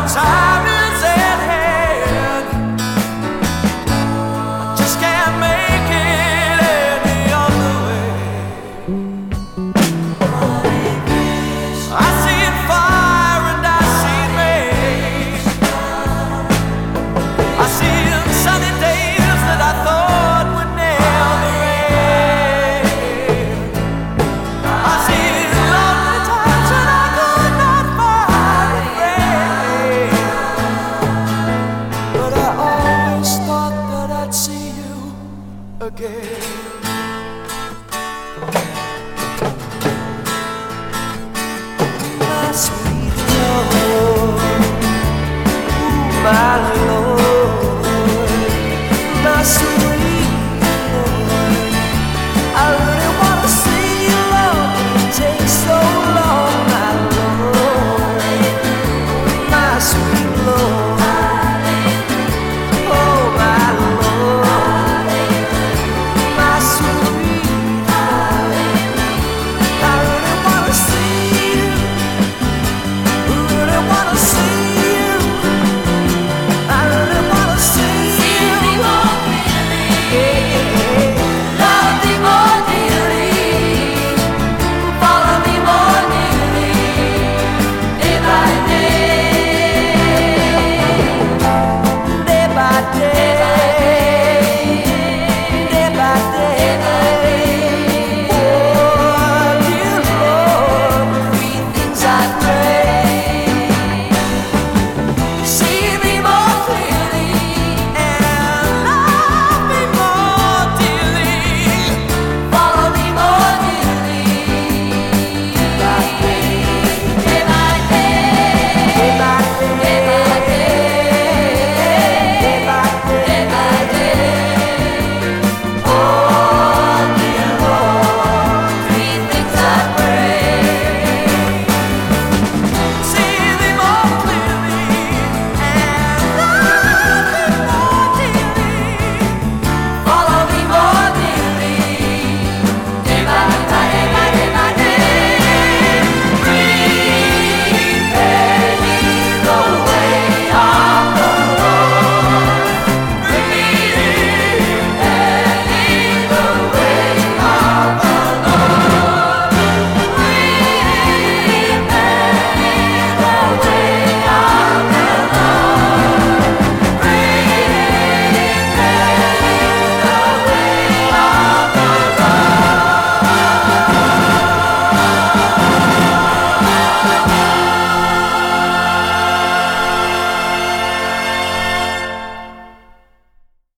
time is at hand. I just can't make it any other way. I see fire and I see rain. I see sunny days that I thought would never end. I see lonely times when I could not find a friend. But I always thought that I'd see you again. My sweet Lord, my Lord, my sweet